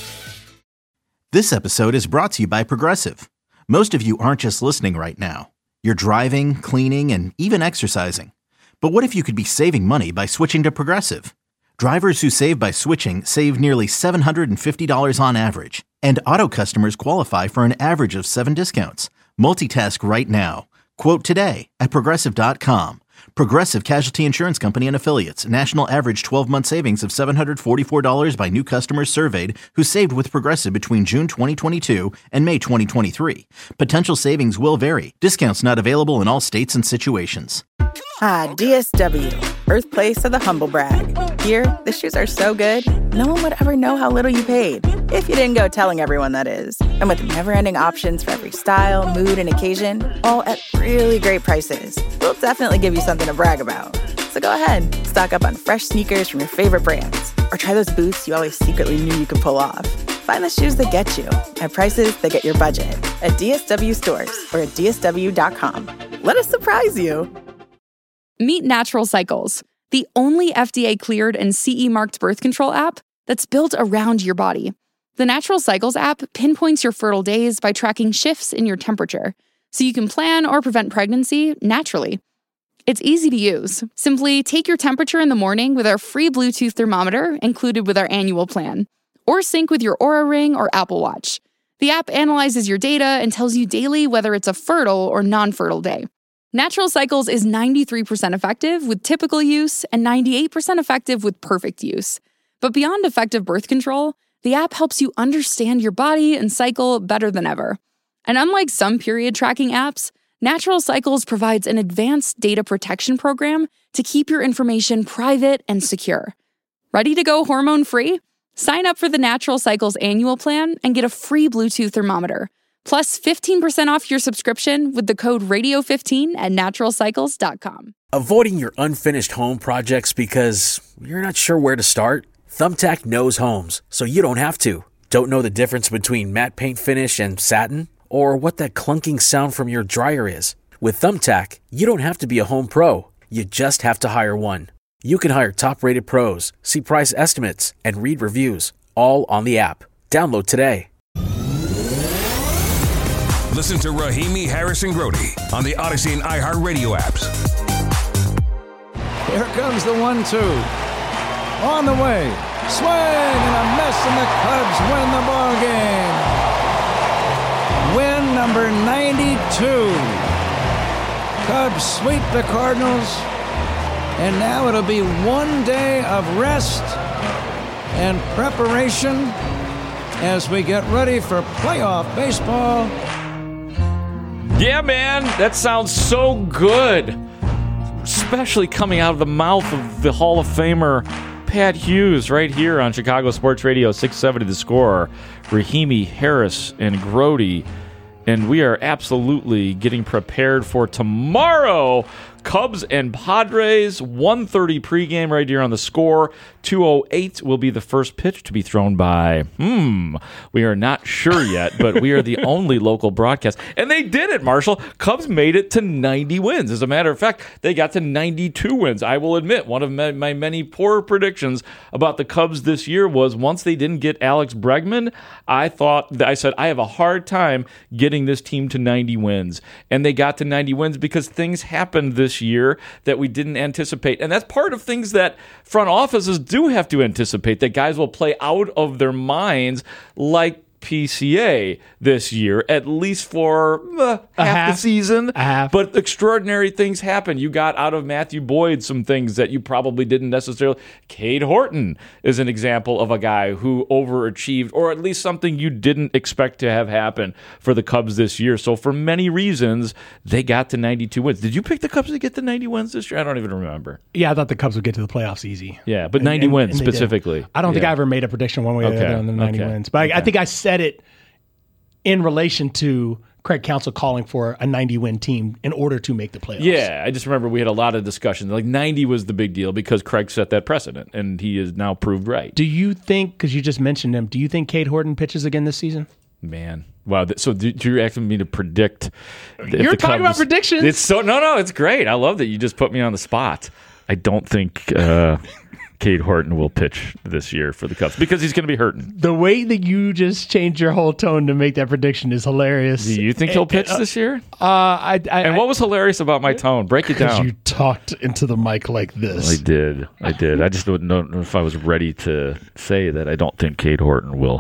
This episode is brought to you by Progressive. Most of you aren't just listening right now. You're driving, cleaning, and even exercising. But what if you could be saving money by switching to Progressive? Drivers who save by switching save nearly seven hundred fifty dollars on average. And auto customers qualify for an average of seven discounts. Multitask right now. Quote today at Progressive dot com. Progressive Casualty Insurance Company and Affiliates. National average twelve-month savings of seven hundred forty-four dollars by new customers surveyed who saved with Progressive between June twenty twenty-two and May twenty twenty-three. Potential savings will vary. Discounts not available in all states and situations. Ah, D S W, birthplace of the humble brag. year, the shoes are so good, no one would ever know how little you paid. If you didn't go telling everyone, that is. And with never-ending options for every style, mood, and occasion, all at really great prices, we'll definitely give you something to brag about. So go ahead, stock up on fresh sneakers from your favorite brands, or try those boots you always secretly knew you could pull off. Find the shoes that get you at prices that get your budget at D S W stores or at D S W dot com. Let us surprise you. Meet Natural Cycles, the only F D A-cleared and C E-marked birth control app that's built around your body. The Natural Cycles app pinpoints your fertile days by tracking shifts in your temperature, so you can plan or prevent pregnancy naturally. It's easy to use. Simply take your temperature in the morning with our free Bluetooth thermometer included with our annual plan, or sync with your Oura Ring or Apple Watch. The app analyzes your data and tells you daily whether it's a fertile or non-fertile day. Natural Cycles is ninety-three percent effective with typical use and ninety-eight percent effective with perfect use. But beyond effective birth control, the app helps you understand your body and cycle better than ever. And unlike some period tracking apps, Natural Cycles provides an advanced data protection program to keep your information private and secure. Ready to go hormone-free? Sign up for the Natural Cycles annual plan and get a free Bluetooth thermometer, plus fifteen percent off your subscription with the code radio fifteen at natural cycles dot com. Avoiding your unfinished home projects because you're not sure where to start? Thumbtack knows homes, so you don't have to. Don't know the difference between matte paint finish and satin? Or what that clunking sound from your dryer is? With Thumbtack, you don't have to be a home pro. You just have to hire one. You can hire top-rated pros, see price estimates, and read reviews, all on the app. Download today. Listen to Rahimi, Harris, and Grody on the Odyssey and iHeartRadio apps. Here comes the one two. On the way. Swing and a miss, and the Cubs win the ball game. Win number ninety-two. Cubs sweep the Cardinals. And now it'll be one day of rest and preparation as we get ready for playoff baseball. Yeah, man, that sounds so good. Especially coming out of the mouth of the Hall of Famer Pat Hughes right here on Chicago Sports Radio six seventy The Score. Rahimi, Harris, and Grody. And we are absolutely getting prepared for tomorrow. Cubs and Padres, one thirty pregame right here on The Score. two oh eight will be the first pitch to be thrown by, hmm, we are not sure yet, but we are the only local broadcast. And they did it, Marshall. Cubs made it to ninety wins. As a matter of fact, they got to ninety-two wins. I will admit, one of my, my many poor predictions about the Cubs this year was once they didn't get Alex Bregman, I thought, I said, I have a hard time getting this team to ninety wins. And they got to ninety wins because things happened this year that we didn't anticipate. And that's part of things that front offices do have to anticipate, that guys will play out of their minds, like P C A this year, at least for uh, half, half the season. A half. But extraordinary things happen. You got out of Matthew Boyd some things that you probably didn't necessarily. Cade Horton is an example of a guy who overachieved, or at least something you didn't expect to have happen for the Cubs this year. So for many reasons, they got to ninety-two wins. Did you pick the Cubs to get to ninety wins this year? I don't even remember. Yeah, I thought the Cubs would get to the playoffs easy. Yeah, but And- ninety and- wins and they did. specifically. I don't think Yeah. I ever made a prediction one way or the Okay, other on the ninety okay, wins. But I, I okay. think I said it in relation to Craig Counsell calling for a ninety-win team in order to make the playoffs. Yeah, I just remember we had a lot of discussions. Like ninety was the big deal because Craig set that precedent, and he is now proved right. Do you think, because you just mentioned him, do you think Cade Horton pitches again this season? Man, wow! th- So, do, do you asking me to predict? if You're the talking about predictions. It's so no, no. It's great. I love that you just put me on the spot. I don't think uh, Cade Horton will pitch this year for the Cubs because he's going to be hurting. The way that you just changed your whole tone to make that prediction is hilarious. Do you think he'll pitch this year? Uh, I, I, and what was hilarious about my tone? Break it Because down. you talked into the mic like this. I did. I did. I just don't know if I was ready to say that I don't think Cade Horton will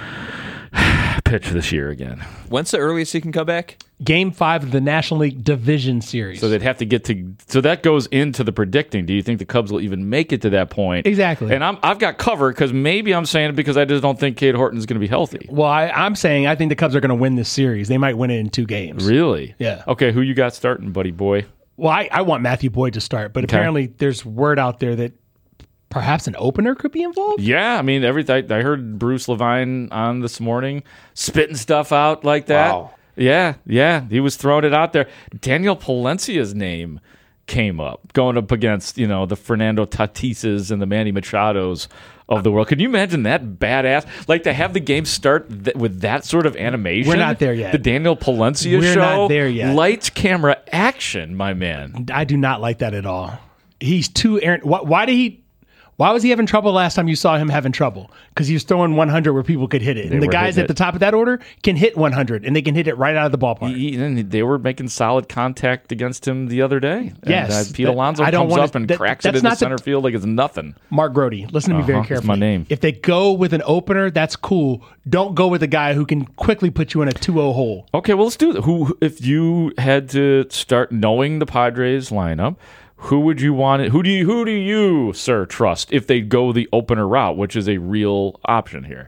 pitch this year again. When's the earliest he can come back? Game five of the National League Division Series. So they'd have to get to. So that goes into the predicting. Do you think the Cubs will even make it to that point? Exactly. And I'm, I've got cover because maybe I'm saying it because I just don't think Cade Horton's going to be healthy. Well, I, I'm saying I think the Cubs are going to win this series. They might win it in two games. Really? Yeah. Okay, who you got starting, buddy boy? Well, I, I want Matthew Boyd to start, but Okay. apparently there's word out there that perhaps an opener could be involved? Yeah, I mean, every I, I heard Bruce Levine on this morning spitting stuff out like that. Wow. Yeah, yeah, he was throwing it out there. Daniel Palencia's name came up, going up against, you know, the Fernando Tatises and the Manny Machados of the world. Can you imagine that badass? Like, to have the game start th- with that sort of animation? We're not there yet. The Daniel Palencia We're show? not there yet. Lights, camera, action, my man. I do not like that at all. He's too errant. Why, why did he... Why was he having trouble last time you saw him having trouble? Because he was throwing one hundred where people could hit it. They and the were guys hitting at the it. top of that order can hit one hundred, and they can hit it right out of the ballpark. He, and they were making solid contact against him the other day. Yes. And, uh, Pete That- Alonso I don't comes wanna- up and that- cracks it that's into not the- center field like it's nothing. Mark Grody, listen to me very Uh-huh, carefully. that's my name. If they go with an opener, that's cool. Don't go with a guy who can quickly put you in a two oh hole. Okay, well, let's do that. Who, if you had to start knowing the Padres lineup, who would you want? Who do you, who do you, sir, trust if they go the opener route, which is a real option here?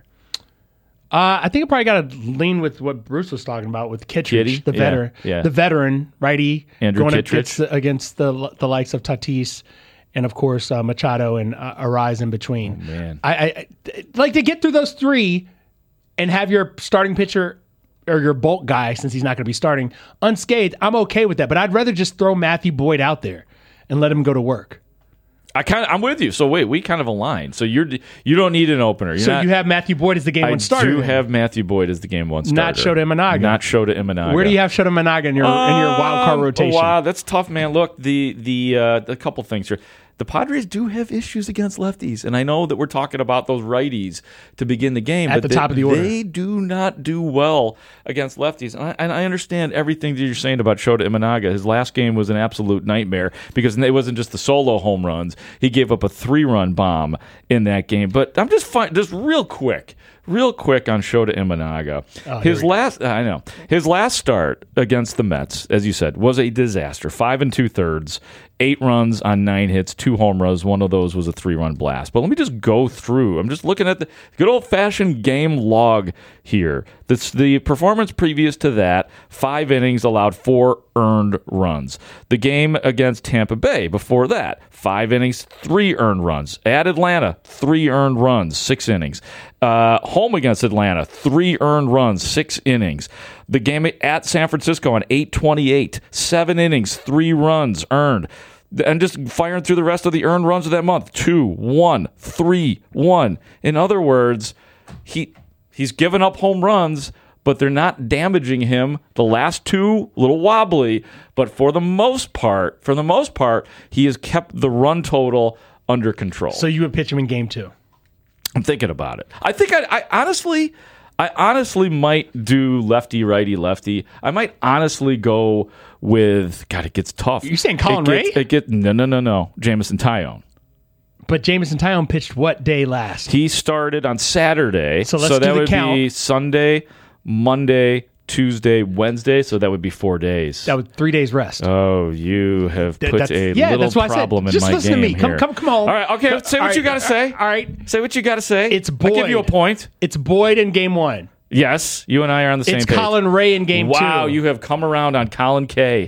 Uh, I think I probably got to lean with what Bruce was talking about with Kittredge, Kitty? the Yeah, veteran, yeah. the veteran righty, Andrew going Kittredge. against, against the the likes of Tatis, and of course uh, Machado and uh, Arise in between. Oh, man, I, I, I like to get through those three and have your starting pitcher or your bulk guy, since he's not going to be starting, unscathed. I'm okay with that, but I'd rather just throw Matthew Boyd out there and let him go to work. I kind of, I'm with you. So wait, we kind of align. So you're you don't need an opener. You're so not, you have Matthew Boyd as the game I one starter. do then. have Matthew Boyd as the game one starter. Not Shota Imanaga. Not Shota Imanaga. Where do you have Shota Imanaga in your in your wild card Um, rotation? Wow, that's tough, man. Look, the the uh, a couple things here. The Padres do have issues against lefties, and I know that we're talking about those righties to begin the game, At but the they, top of the order. they do not do well against lefties. And I, and I understand everything that you're saying about Shota Imanaga. His last game was an absolute nightmare because it wasn't just the solo home runs. He gave up a three-run bomb in that game. But I'm just fine, just real quick. Real quick on Shota Imanaga. Oh, His here we go. last, I know, his last start against the Mets, as you said, was a disaster. Five and two thirds, eight runs on nine hits, two home runs. One of those was a three-run blast. But let me just go through. I'm just looking at the good old-fashioned game log here. That's the performance previous to that. Five innings, allowed four earned runs. The game against Tampa Bay before that, five innings, three earned runs. At Atlanta, three earned runs, six innings. Uh, home against Atlanta, three earned runs, six innings. The game at San Francisco on eight twenty-eight, seven innings, three runs earned. And just firing through the rest of the earned runs of that month. Two, one, three, one. In other words, he he's given up home runs, but they're not damaging him. The last two, a little wobbly, but for the most part, for the most part, he has kept the run total under control. So you would pitch him in game two. I'm thinking about it. I think I, I honestly, I honestly might do lefty, righty, lefty. I might honestly go with. God, it gets tough. You saying Colin it gets, Ray? It get no, no, no, no. Jamison Tyone. But Jamison Tyone pitched what day last? He started on Saturday, So let's so do that the would count. be Sunday, Monday, Tuesday, Wednesday. So that would be four days. That was three days rest. Oh, you have Th- put that's- a yeah, little that's why I said, problem in just my listen game to me. Come, here. come, come on. All right, okay. Come- Say all what right, you got to say. All right. Say what you got to say. It's Boyd. I give you a point. It's Boyd in game one. Yes, you and I are on the same It's page. Colin Ray in game wow, two. you have come around on Colin K.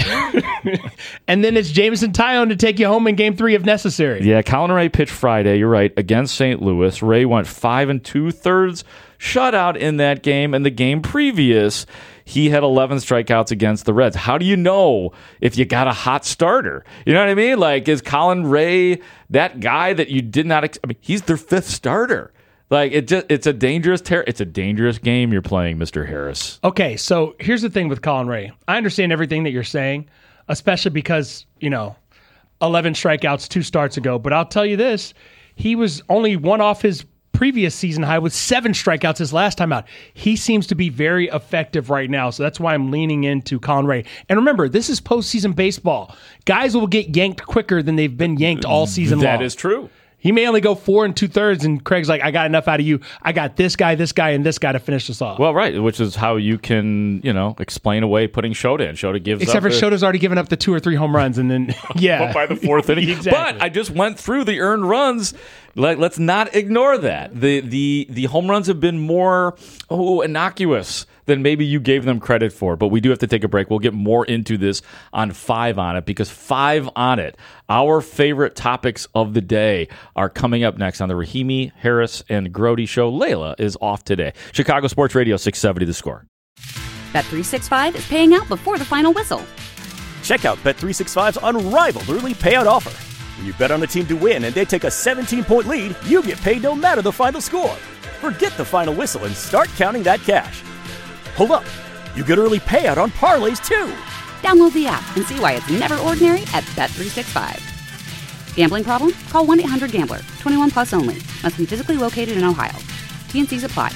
And then it's Jamison Tyone to take you home in game three if necessary. Yeah, Colin Ray pitched Friday. You're right, against Saint Louis. Ray went five and two thirds shutout in that game, and the game previous, he had eleven strikeouts against the Reds. How do you know if you got a hot starter? You know what I mean? Like, is Colin Ray that guy that you did not? Ex- I mean, he's their fifth starter. Like, it just, it's a dangerous ter- It's a dangerous game you're playing, Mister Harris. Okay, so here's the thing with Colin Ray. I understand everything that you're saying, especially because, you know, eleven strikeouts two starts ago. But I'll tell you this, he was only one off his previous season high with seven strikeouts his last time out. He seems to be very effective right now, so that's why I'm leaning into Colin Ray. And remember, this is postseason baseball. Guys will get yanked quicker than they've been yanked all season long. That is true. He may only go four and two thirds, and Craig's like, I got enough out of you. I got this guy, this guy, and this guy to finish this off. Well, right, which is how you can, you know, explain away putting Shota in. Shota gives Except up for the- Shota's already given up the two or three home runs, and then, yeah. But by the fourth inning. Exactly. But I just went through the earned runs. Let, let's not ignore that. The, the, the home runs have been more oh, innocuous than maybe you gave them credit for. But we do have to take a break. We'll get more into this on Five on It, because Five on It, our favorite topics of the day, are coming up next on the Rahimi, Harris, and Grody Show. Layla is off today. Chicago Sports Radio six seventy The Score. Bet three sixty-five is paying out before the final whistle. Check out Bet three sixty-five's unrivaled early payout offer. When you bet on a team to win and they take a seventeen-point lead, you get paid no matter the final score. Forget the final whistle and start counting that cash. Hold up. You get early payout on parlays, too. Download the app and see why it's never ordinary at Bet three sixty-five. Gambling problem? Call one eight hundred gambler. twenty-one plus only. Must be physically located in Ohio. T N Cs apply.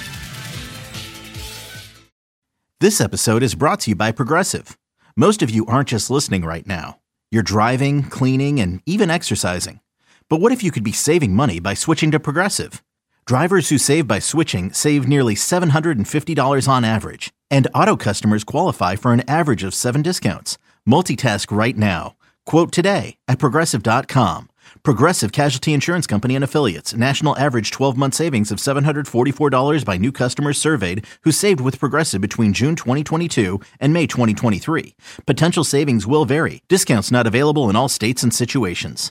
This episode is brought to you by Progressive. Most of you aren't just listening right now. You're driving, cleaning, and even exercising. But what if you could be saving money by switching to Progressive? Drivers who save by switching save nearly seven hundred fifty dollars on average. And auto customers qualify for an average of seven discounts. Multitask right now. Quote today at Progressive dot com. Progressive Casualty Insurance Company and Affiliates. National average twelve-month savings of seven hundred forty-four dollars by new customers surveyed who saved with Progressive between June twenty twenty-two and May twenty twenty-three. Potential savings will vary. Discounts not available in all states and situations.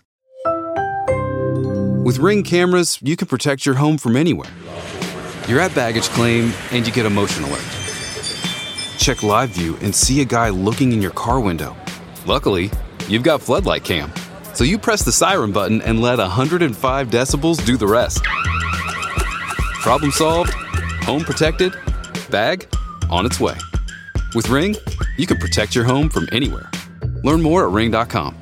With Ring cameras, you can protect your home from anywhere. You're at baggage claim and you get a motion alert. Check live view and see a guy looking in your car window. Luckily, you've got Floodlight Cam. So you press the siren button and let one hundred five decibels do the rest. Problem solved, home protected, bag on its way. With Ring, you can protect your home from anywhere. Learn more at ring dot com.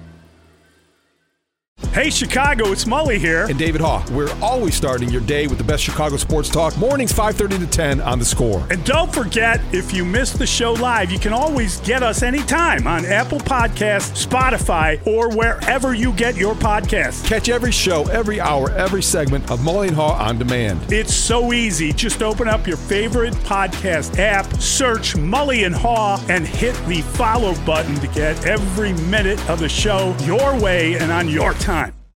Hey Chicago, it's Mully here. And David Haugh. We're always starting your day with the best Chicago sports talk. Mornings five thirty to ten on The Score. And don't forget, if you missed the show live, you can always get us anytime on Apple Podcasts, Spotify, or wherever you get your podcasts. Catch every show, every hour, every segment of Mully and Haugh on demand. It's so easy. Just open up your favorite podcast app, search Mully and Haugh, and hit the follow button to get every minute of the show your way and on your time.